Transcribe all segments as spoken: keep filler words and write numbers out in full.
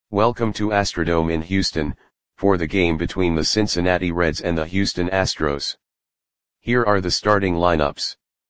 Welcome to Astrodome in Houston, for the game between the Cincinnati Reds and the Houston Astros. Here are the starting lineups.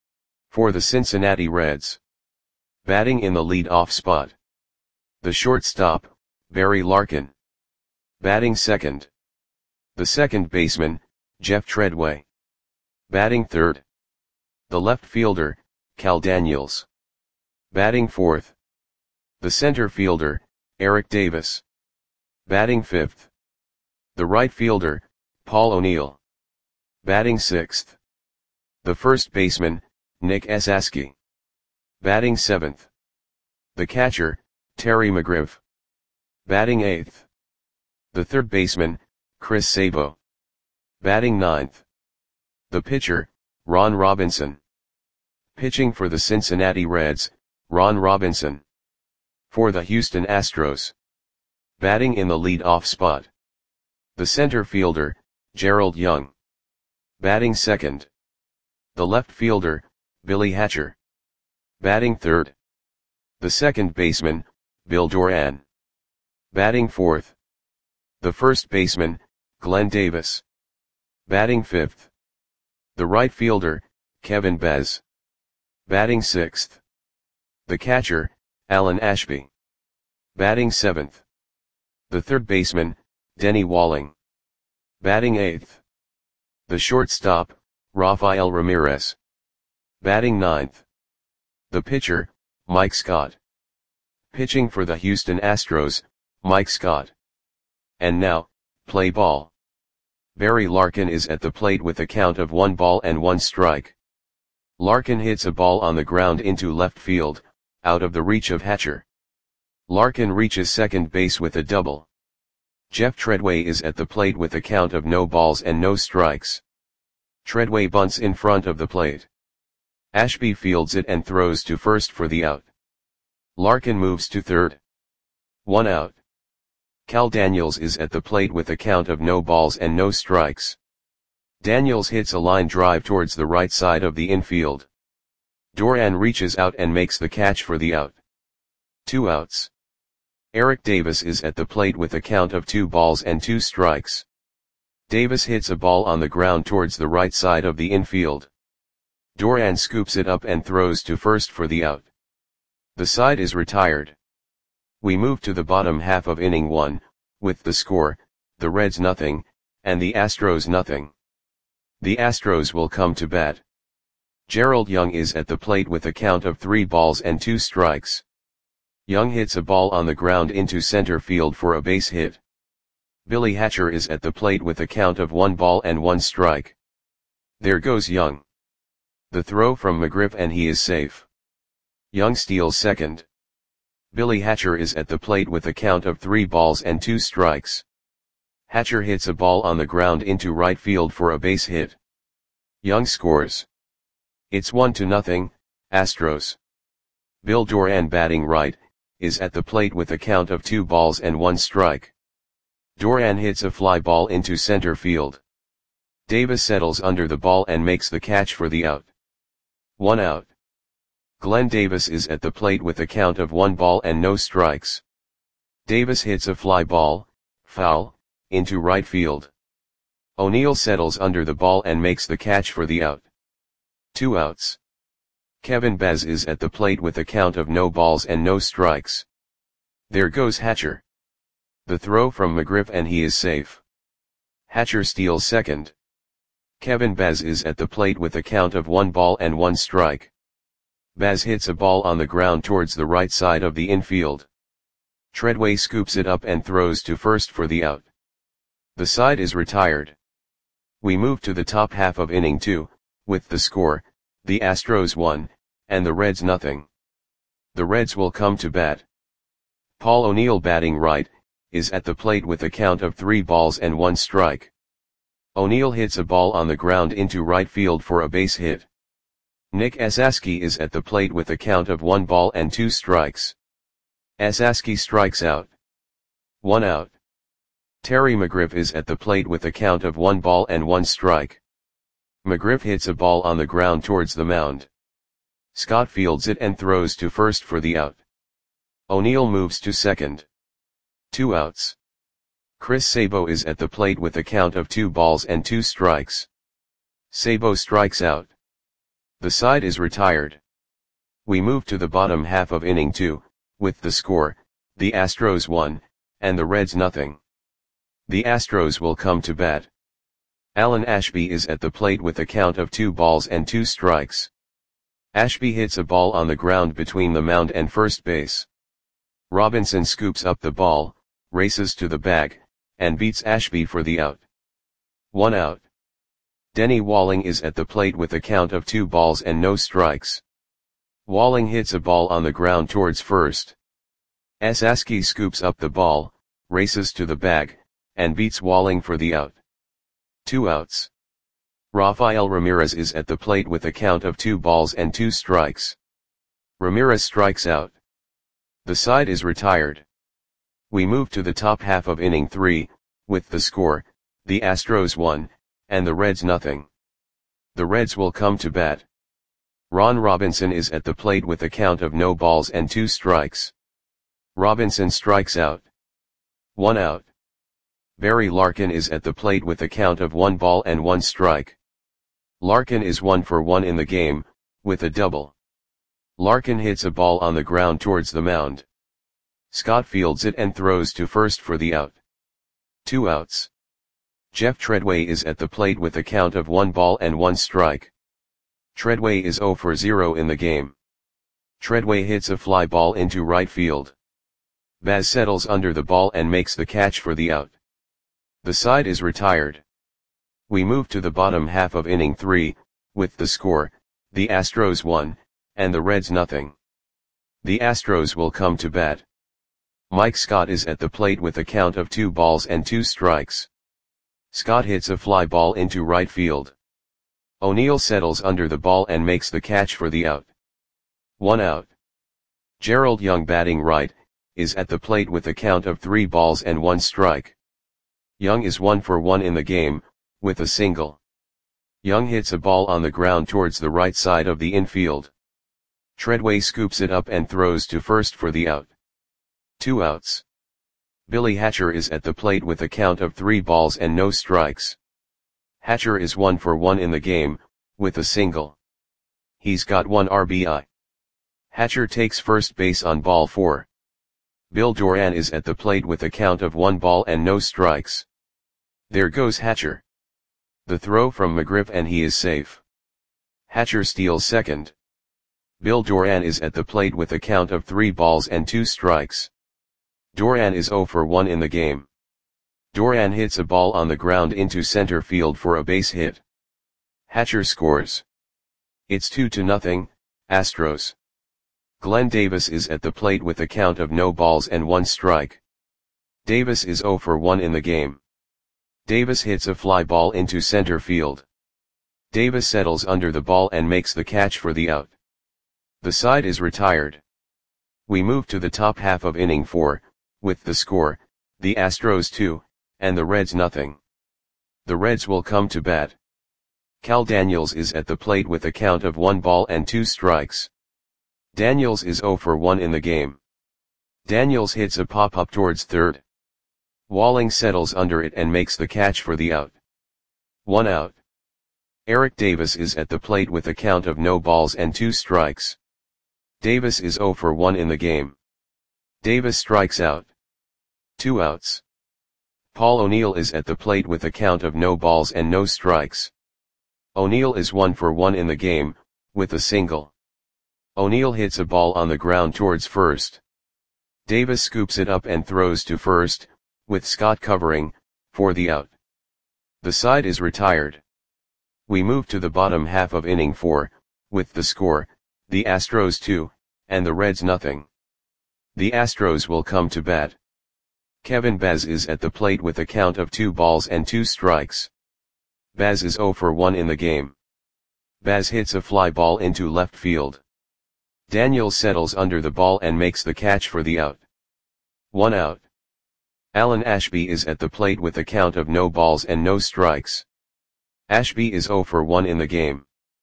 For the Cincinnati Reds. Batting in the lead-off spot. The shortstop, Barry Larkin. Batting second. The second baseman, Jeff Treadway. Batting third. The left fielder, Cal Daniels. Batting fourth. The center fielder, Eric Davis. Batting fifth. The right fielder, Paul O'Neill. Batting sixth. The first baseman, Nick Esasky. Batting seventh. The catcher, Terry McGriff. Batting eighth. The third baseman, Chris Sabo. Batting ninth. The pitcher, Ron Robinson. Pitching for the Cincinnati Reds, Ron Robinson. For the Houston Astros. Batting in the lead-off spot. The center fielder, Gerald Young. Batting second. The left fielder, Billy Hatcher. Batting third. The second baseman, Bill Doran. Batting fourth. The first baseman, Glenn Davis. Batting fifth. The right fielder, Kevin Bez. Batting sixth. The catcher, Alan Ashby. Batting seventh. The third baseman, Denny Walling. Batting eighth. The shortstop, Rafael Ramirez. Batting ninth. The pitcher, Mike Scott. Pitching for the Houston Astros, Mike Scott. And now, play ball. Barry Larkin is at the plate with a count of one ball and one strike. Larkin hits a ball on the ground into left field, out of the reach of Hatcher. Larkin reaches second base with a double. Jeff Treadway is at the plate with a count of no balls and no strikes. Treadway bunts in front of the plate. Ashby fields it and throws to first for the out. Larkin moves to third. One out. Cal Daniels is at the plate with a count of no balls and no strikes. Daniels hits a line drive towards the right side of the infield. Doran reaches out and makes the catch for the out. Two outs. Eric Davis is at the plate with a count of two balls and two strikes. Davis hits a ball on the ground towards the right side of the infield. Doran scoops it up and throws to first for the out. The side is retired. We move to the bottom half of inning one, with the score, the Reds nothing, and the Astros nothing. The Astros will come to bat. Gerald Young is at the plate with a count of three balls and two strikes. Young hits a ball on the ground into center field for a base hit. Billy Hatcher is at the plate with a count of one ball and one strike. There goes Young. The throw from McGriff and he is safe. Young steals second. Billy Hatcher is at the plate with a count of three balls and two strikes. Hatcher hits a ball on the ground into right field for a base hit. Young scores. It's one to nothing, Astros. Bill Doran, batting right, is at the plate with a count of two balls and one strike. Doran hits a fly ball into center field. Davis settles under the ball and makes the catch for the out. One out. Glenn Davis is at the plate with a count of one ball and no strikes. Davis hits a fly ball, foul, into right field. O'Neill settles under the ball and makes the catch for the out. Two outs. Kevin Bez is at the plate with a count of no balls and no strikes. There goes Hatcher. The throw from McGriff and he is safe. Hatcher steals second. Kevin Bez is at the plate with a count of one ball and one strike. Bez hits a ball on the ground towards the right side of the infield. Treadway scoops it up and throws to first for the out. The side is retired. We move to the top half of inning two, with the score, the Astros one, and the Reds nothing. The Reds will come to bat. Paul O'Neill, batting right, is at the plate with a count of three balls and one strike. O'Neill hits a ball on the ground into right field for a base hit. Nick Esasky is at the plate with a count of one ball and two strikes. Esasky strikes out. One out. Terry McGriff is at the plate with a count of one ball and one strike. McGriff hits a ball on the ground towards the mound. Scott fields it and throws to first for the out. O'Neill moves to second. Two outs. Chris Sabo is at the plate with a count of two balls and two strikes. Sabo strikes out. The side is retired. We move to the bottom half of inning two, with the score, the Astros one, and the Reds nothing. The Astros will come to bat. Alan Ashby is at the plate with a count of two balls and two strikes. Ashby hits a ball on the ground between the mound and first base. Robinson scoops up the ball, races to the bag, and beats Ashby for the out. One out. Denny Walling is at the plate with a count of two balls and no strikes. Walling hits a ball on the ground towards first. Esaski scoops up the ball, races to the bag, and beats Walling for the out. Two outs. Rafael Ramirez is at the plate with a count of two balls and two strikes. Ramirez strikes out. The side is retired. We move to the top half of inning three, with the score, the Astros one, and the Reds nothing. The Reds will come to bat. Ron Robinson is at the plate with a count of no balls and two strikes. Robinson strikes out. One out. Barry Larkin is at the plate with a count of one ball and one strike. Larkin is one for one in the game, with a double. Larkin hits a ball on the ground towards the mound. Scott fields it and throws to first for the out. Two outs. Jeff Treadway is at the plate with a count of one ball and one strike. Treadway is zero for zero in the game. Treadway hits a fly ball into right field. Baz settles under the ball and makes the catch for the out. The side is retired. We move to the bottom half of inning three, with the score, the Astros one, and the Reds nothing. The Astros will come to bat. Mike Scott is at the plate with a count of two balls and two strikes. Scott hits a fly ball into right field. O'Neill settles under the ball and makes the catch for the out. One out. Gerald Young, batting right, is at the plate with a count of three balls and one strike. Young is one for one in the game, with a single. Young hits a ball on the ground towards the right side of the infield. Treadway scoops it up and throws to first for the out. Two outs. Billy Hatcher is at the plate with a count of three balls and no strikes. Hatcher is one for one in the game, with a single. He's got one R B I. Hatcher takes first base on ball four. Bill Doran is at the plate with a count of one ball and no strikes. There goes Hatcher. The throw from McGriff and he is safe. Hatcher steals second. Bill Doran is at the plate with a count of three balls and two strikes. Doran is zero for one in the game. Doran hits a ball on the ground into center field for a base hit. Hatcher scores. It's two to nothing, Astros. Glenn Davis is at the plate with a count of no balls and one strike. Davis is zero for one in the game. Davis hits a fly ball into center field. Davis settles under the ball and makes the catch for the out. The side is retired. We move to the top half of inning four, with the score, the Astros two, and the Reds nothing. The Reds will come to bat. Cal Daniels is at the plate with a count of one ball and two strikes. Daniels is zero for one in the game. Daniels hits a pop-up towards third. Walling settles under it and makes the catch for the out. One out. Eric Davis is at the plate with a count of no balls and two strikes. Davis is zero for one in the game. Davis strikes out. Two outs. Paul O'Neill is at the plate with a count of no balls and no strikes. O'Neill is one for one in the game, with a single. O'Neill hits a ball on the ground towards first. Davis scoops it up and throws to first, with Scott covering, for the out. The side is retired. We move to the bottom half of inning four, with the score, the Astros two, and the Reds nothing. The Astros will come to bat. Kevin Baz is at the plate with a count of two balls and two strikes. Baz is zero for one in the game. Baz hits a fly ball into left field. Daniels settles under the ball and makes the catch for the out. One out. Alan Ashby is at the plate with a count of no balls and no strikes. Ashby is zero for one in the game.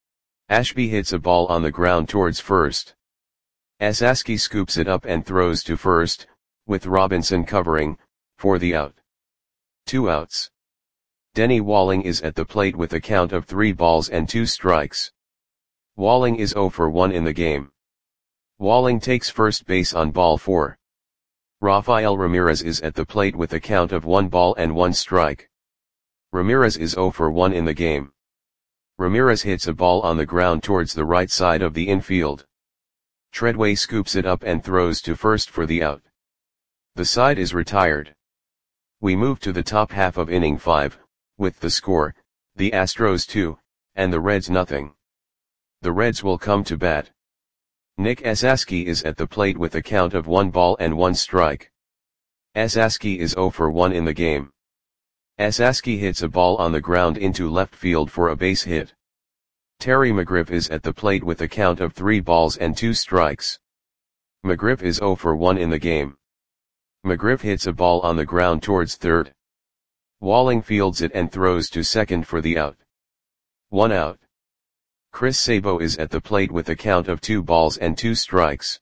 Ashby hits a ball on the ground towards first. Esaski scoops it up and throws to first, with Robinson covering, for the out. Two outs. Denny Walling is at the plate with a count of three balls and two strikes. Walling is oh for one in the game. Walling takes first base on ball four. Rafael Ramirez is at the plate with a count of one ball and one strike. Ramirez is oh for one in the game. Ramirez hits a ball on the ground towards the right side of the infield. Treadway scoops it up and throws to first for the out. The side is retired. We move to the top half of inning five, with the score, the Astros two, and the Reds nothing. The Reds will come to bat. Nick Esasky is at the plate with a count of one ball and one strike. Esasky is oh for one in the game. Esasky hits a ball on the ground into left field for a base hit. Terry McGriff is at the plate with a count of three balls and two strikes. McGriff is oh for one in the game. McGriff hits a ball on the ground towards third. Walling fields it and throws to second for the out. One out. Chris Sabo is at the plate with a count of two balls and two strikes.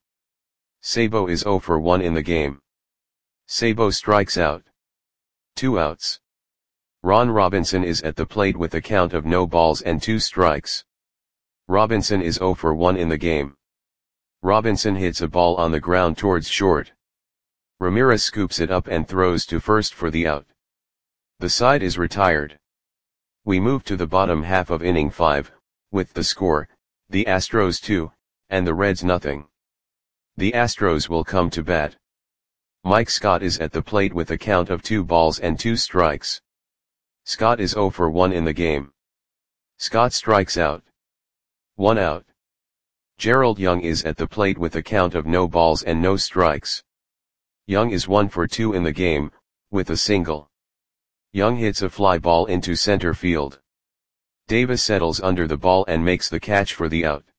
Sabo is oh for one in the game. Sabo strikes out. Two outs. Ron Robinson is at the plate with a count of no balls and two strikes. Robinson is oh for one in the game. Robinson hits a ball on the ground towards short. Ramirez scoops it up and throws to first for the out. The side is retired. We move to the bottom half of inning five, with the score, the Astros two, and the Reds nothing. The Astros will come to bat. Mike Scott is at the plate with a count of two balls and two strikes. Scott is oh for one in the game. Scott strikes out. One out. Gerald Young is at the plate with a count of no balls and no strikes. Young is one for two in the game, with a single. Young hits a fly ball into center field. Davis settles under the ball and makes the catch for the out.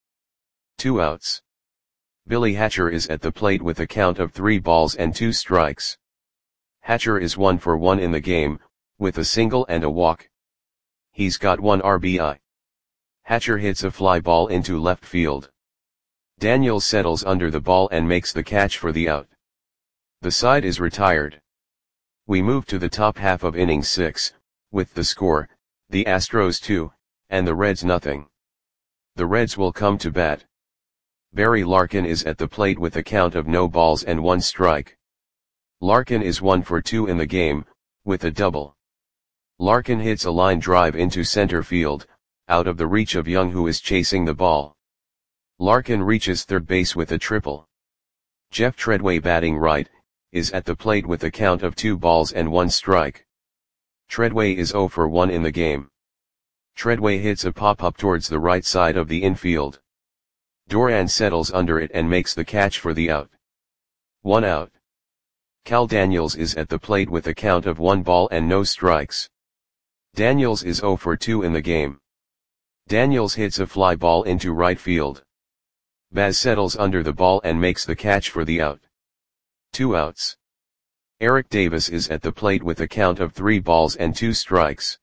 Two outs. Billy Hatcher is at the plate with a count of three balls and two strikes. Hatcher is one for one in the game, with a single and a walk. He's got one R B I. Hatcher hits a fly ball into left field. Daniels settles under the ball and makes the catch for the out. The side is retired. We move to the top half of inning six, with the score, the Astros two, and the Reds nothing. The Reds will come to bat. Barry Larkin is at the plate with a count of no balls and one strike. Larkin is one for two in the game, with a double. Larkin hits a line drive into center field, out of the reach of Young who is chasing the ball. Larkin reaches third base with a triple. Jeff Treadway batting right, is at the plate with a count of two balls and one strike. Treadway is oh for one in the game. Treadway hits a pop-up towards the right side of the infield. Doran settles under it and makes the catch for the out. One out. Cal Daniels is at the plate with a count of one ball and no strikes. Daniels is oh for two in the game. Daniels hits a fly ball into right field. Baz settles under the ball and makes the catch for the out. Two outs. Eric Davis is at the plate with a count of three balls and two strikes.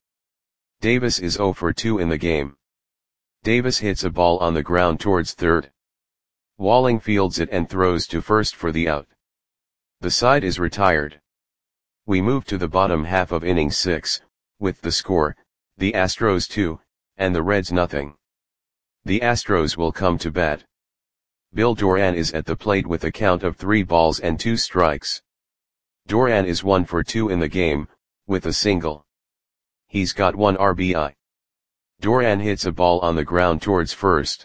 Davis is oh for two in the game. Davis hits a ball on the ground towards third. Walling fields it and throws to first for the out. The side is retired. We move to the bottom half of inning six, with the score, the Astros two, and the Reds nothing. The Astros will come to bat. Bill Doran is at the plate with a count of three balls and two strikes. Doran is one for two in the game, with a single. He's got one R B I. Doran hits a ball on the ground towards first.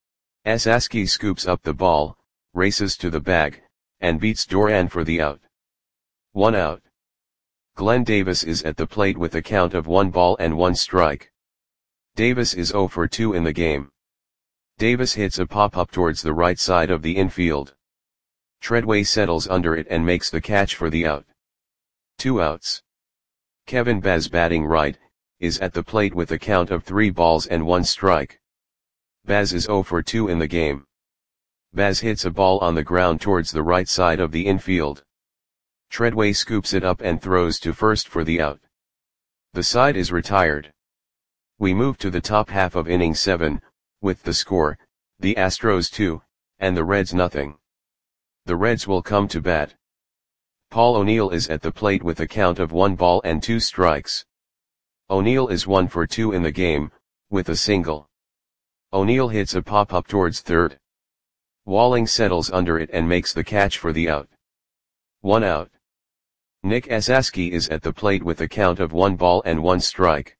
Esasky scoops up the ball, races to the bag, and beats Doran for the out. One out. Glenn Davis is at the plate with a count of one ball and one strike. Davis is oh for two in the game. Davis hits a pop-up towards the right side of the infield. Treadway settles under it and makes the catch for the out. Two outs. Kevin Baz batting right, is at the plate with a count of three balls and one strike. Baz is oh for two in the game. Baz hits a ball on the ground towards the right side of the infield. Treadway scoops it up and throws to first for the out. The side is retired. We move to the top half of inning seven, with the score, the Astros two, and the Reds nothing. The Reds will come to bat. Paul O'Neill is at the plate with a count of one ball and two strikes. O'Neill is one for two in the game, with a single. O'Neill hits a pop-up towards third. Walling settles under it and makes the catch for the out. One out. Nick Esaski is at the plate with a count of one ball and one strike.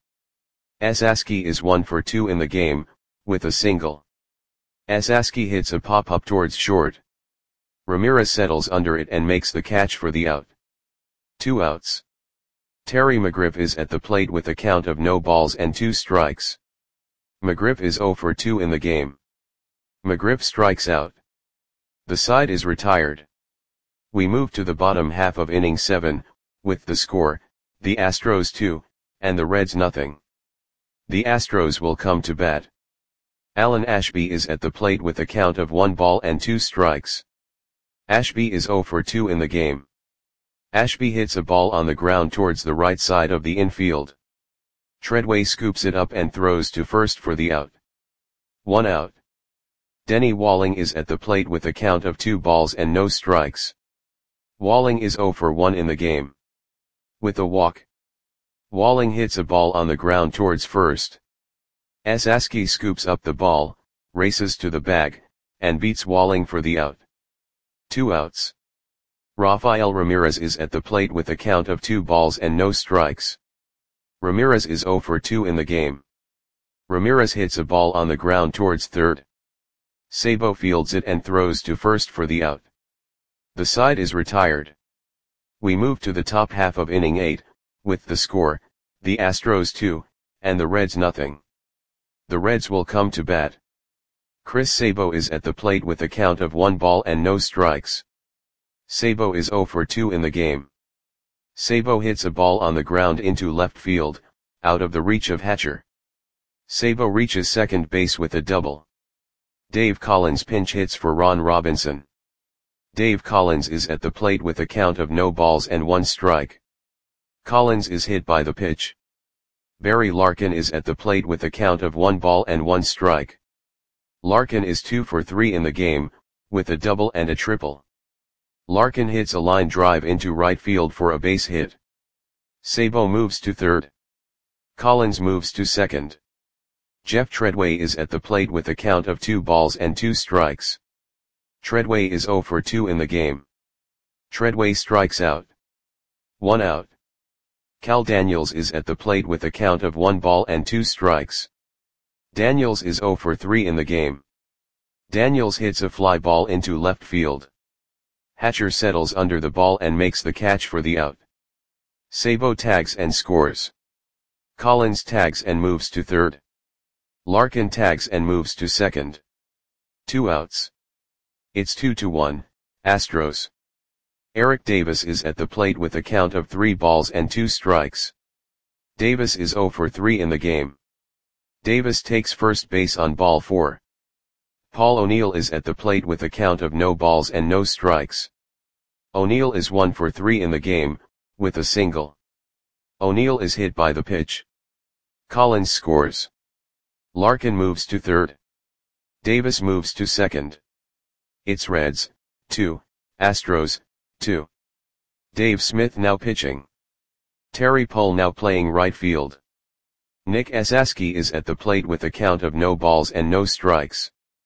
Esaski is one for two in the game, with a single. Esaski hits a pop-up towards short. Ramirez settles under it and makes the catch for the out. Two outs. Terry McGriff is at the plate with a count of no balls and two strikes. McGriff is zero for two in the game. McGriff strikes out. The side is retired. We move to the bottom half of inning seven, with the score, the Astros two, and the Reds nothing. The Astros will come to bat. Alan Ashby is at the plate with a count of one ball and two strikes. Ashby is zero for two in the game. Ashby hits a ball on the ground towards the right side of the infield. Treadway scoops it up and throws to first for the out. One out. Denny Walling is at the plate with a count of two balls and no strikes. Walling is zero for one in the game. With a walk. Walling hits a ball on the ground towards first. Esaski scoops up the ball, races to the bag, and beats Walling for the out. Two outs. Rafael Ramirez is at the plate with a count of two balls and no strikes. Ramirez is zero for two in the game. Ramirez hits a ball on the ground towards third. Sabo fields it and throws to first for the out. The side is retired. We move to the top half of inning eight, with the score, the Astros two, and the Reds nothing. The Reds will come to bat. Chris Sabo is at the plate with a count of one ball and no strikes. Sabo is zero for two in the game. Sabo hits a ball on the ground into left field, out of the reach of Hatcher. Sabo reaches second base with a double. Dave Collins pinch hits for Ron Robinson. Dave Collins is at the plate with a count of no balls and one strike. Collins is hit by the pitch. Barry Larkin is at the plate with a count of one ball and one strike. Larkin is two for three in the game, with a double and a triple. Larkin hits a line drive into right field for a base hit. Sabo moves to third. Collins moves to second. Jeff Treadway is at the plate with a count of two balls and two strikes. Treadway is zero for two in the game. Treadway strikes out. One out. Cal Daniels is at the plate with a count of one ball and two strikes. Daniels is zero for three in the game. Daniels hits a fly ball into left field. Hatcher settles under the ball and makes the catch for the out. Sabo tags and scores. Collins tags and moves to third. Larkin tags and moves to second. Two outs. It's two to one, Astros. Eric Davis is at the plate with a count of three balls and two strikes. Davis is zero for three in the game. Davis takes first base on ball four. Paul O'Neill is at the plate with a count of no balls and no strikes. O'Neill is one for three in the game, with a single. O'Neill is hit by the pitch. Collins scores. Larkin moves to third. Davis moves to second. It's Reds, two, Astros, two. Dave Smith now pitching. Terry Pohl now playing right field. Nick Esaski is at the plate with a count of no balls and no strikes.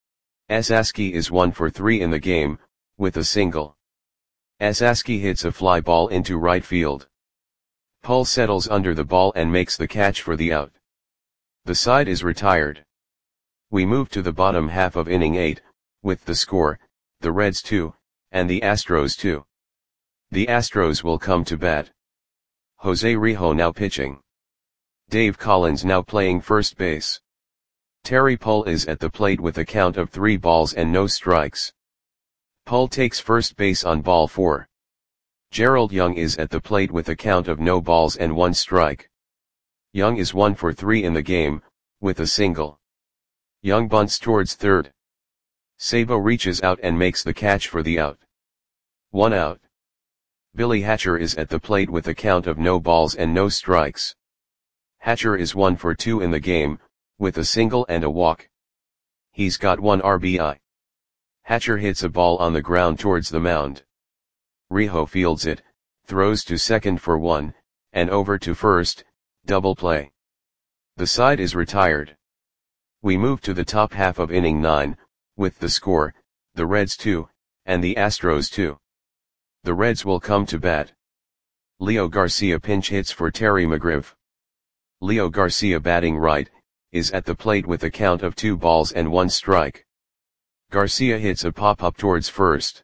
Esaski is one for three in the game, with a single. Esaski hits a fly ball into right field. Pohl settles under the ball and makes the catch for the out. The side is retired. We move to the bottom half of inning eight, with the score, the Reds two, and the Astros two. The Astros will come to bat. Jose Rijo now pitching. Dave Collins now playing first base. Terry Pohl is at the plate with a count of three balls and no strikes. Pohl takes first base on ball four. Gerald Young is at the plate with a count of no balls and one strike. Young is one for three in the game, with a single. Young bunts towards third. Sabo reaches out and makes the catch for the out. One out. Billy Hatcher is at the plate with a count of no balls and no strikes. Hatcher is one for two in the game, with a single and a walk. He's got one R B I. Hatcher hits a ball on the ground towards the mound. Rijo fields it, throws to second for one, and over to first, double play. The side is retired. We move to the top half of inning nine, with the score, the Reds two, and the Astros two. The Reds will come to bat. Leo Garcia pinch hits for Terry McGriff. Leo Garcia, batting right, is at the plate with a count of two balls and one strike. Garcia hits a pop-up towards first.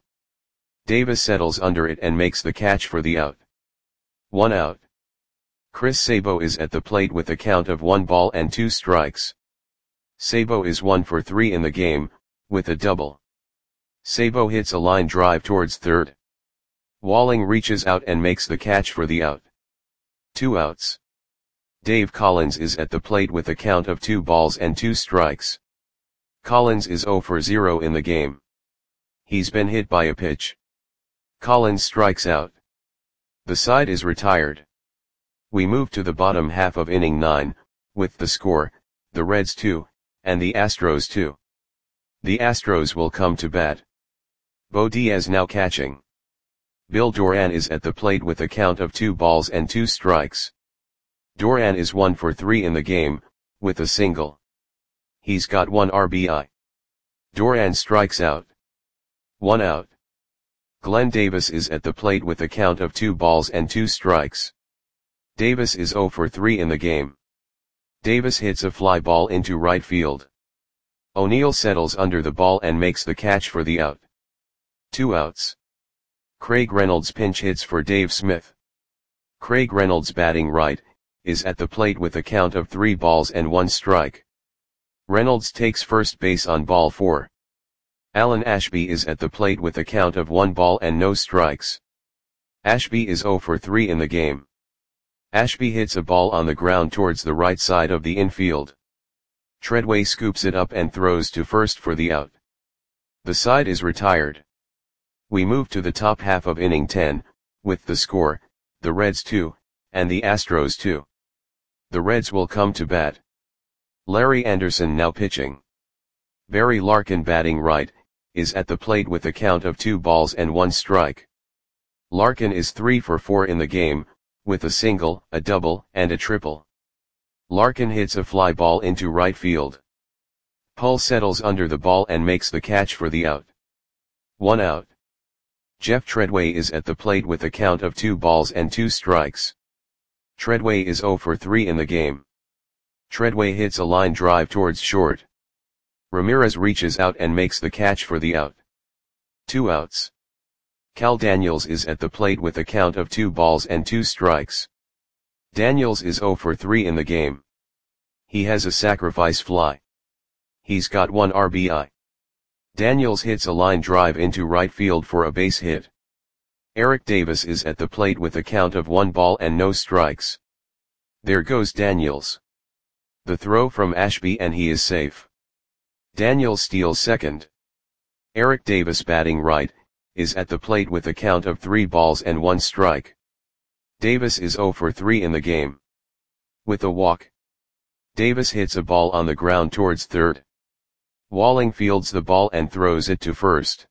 Davis settles under it and makes the catch for the out. One out. Chris Sabo is at the plate with a count of one ball and two strikes. Sabo is one for three in the game, with a double. Sabo hits a line drive towards third. Walling reaches out and makes the catch for the out. Two outs. Dave Collins is at the plate with a count of two balls and two strikes. Collins is zero for zero in the game. He's been hit by a pitch. Collins strikes out. The side is retired. We move to the bottom half of inning nine, with the score, the Reds two, and the Astros two. The Astros will come to bat. Bo Diaz now catching. Bill Doran is at the plate with a count of two balls and two strikes. Doran is one for three in the game, with a single. He's got one R B I. Doran strikes out. One out. Glenn Davis is at the plate with a count of two balls and two strikes. Davis is zero for three in the game. Davis hits a fly ball into right field. O'Neill settles under the ball and makes the catch for the out. Two outs. Craig Reynolds pinch hits for Dave Smith. Craig Reynolds, batting right, is at the plate with a count of three balls and one strike. Reynolds takes first base on ball four. Alan Ashby is at the plate with a count of one ball and no strikes. Ashby is zero for three in the game. Ashby hits a ball on the ground towards the right side of the infield. Treadway scoops it up and throws to first for the out. The side is retired. We move to the top half of inning ten, with the score, the Reds two, and the Astros two. The Reds will come to bat. Larry Anderson now pitching. Barry Larkin, batting right, is at the plate with a count of two balls and one strike. Larkin is three for four in the game, with a single, a double, and a triple. Larkin hits a fly ball into right field. Pull settles under the ball and makes the catch for the out. One out. Jeff Treadway is at the plate with a count of two balls and two strikes. Treadway is zero for three in the game. Treadway hits a line drive towards short. Ramirez reaches out and makes the catch for the out. Two outs. Cal Daniels is at the plate with a count of two balls and two strikes. Daniels is zero for three in the game. He has a sacrifice fly. He's got one R B I. Daniels hits a line drive into right field for a base hit. Eric Davis is at the plate with a count of one ball and no strikes. There goes Daniels. The throw from Ashby and he is safe. Daniels steals second. Eric Davis, batting right, is at the plate with a count of three balls and one strike. Davis is zero for three in the game. With a walk. Davis hits a ball on the ground towards third. Walling fields the ball and throws it to first.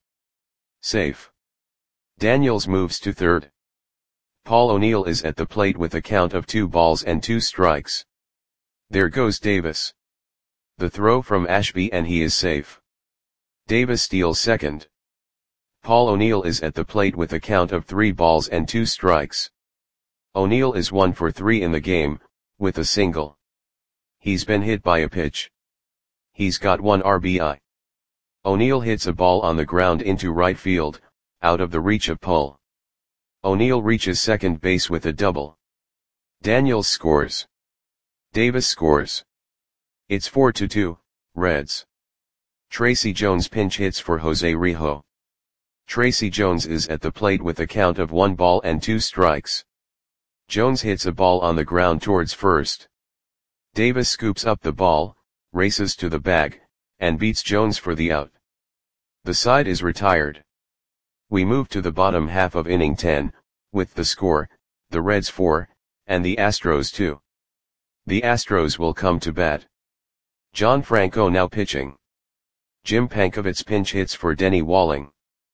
Safe. Daniels moves to third. Paul O'Neill is at the plate with a count of two balls and two strikes. There goes Davis. The throw from Ashby and he is safe. Davis steals second. Paul O'Neill is at the plate with a count of three balls and two strikes. O'Neill is one for three in the game, with a single. He's been hit by a pitch. He's got one R B I. O'Neill hits a ball on the ground into right field, out of the reach of Paul. O'Neill reaches second base with a double. Daniels scores. Davis scores. It's four to two, Reds. Tracy Jones pinch hits for Jose Rijo. Tracy Jones is at the plate with a count of one ball and two strikes. Jones hits a ball on the ground towards first. Davis scoops up the ball, races to the bag, and beats Jones for the out. The side is retired. We move to the bottom half of inning ten, with the score, the Reds four, and the Astros two. The Astros will come to bat. John Franco now pitching. Jim Pankovitz pinch hits for Denny Walling.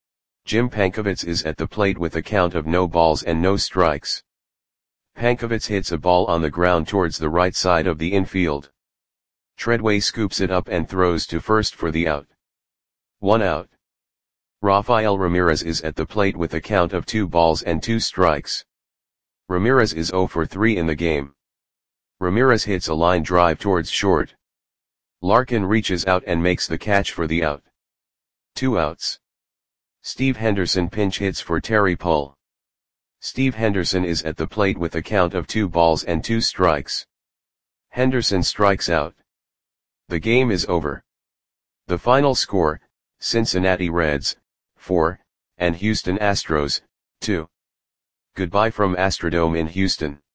Jim Pankovits is at the plate with a count of no balls and no strikes. Pankovits hits a ball on the ground towards the right side of the infield. Treadway scoops it up and throws to first for the out. One out. Rafael Ramirez is at the plate with a count of two balls and two strikes. Ramirez is zero for three in the game. Ramirez hits a line drive towards short. Larkin reaches out and makes the catch for the out. Two outs. Steve Henderson pinch hits for Terry Pull. Steve Henderson is at the plate with a count of two balls and two strikes. Henderson strikes out. The game is over. The final score, Cincinnati Reds, four, and Houston Astros, two. Goodbye from Astrodome in Houston.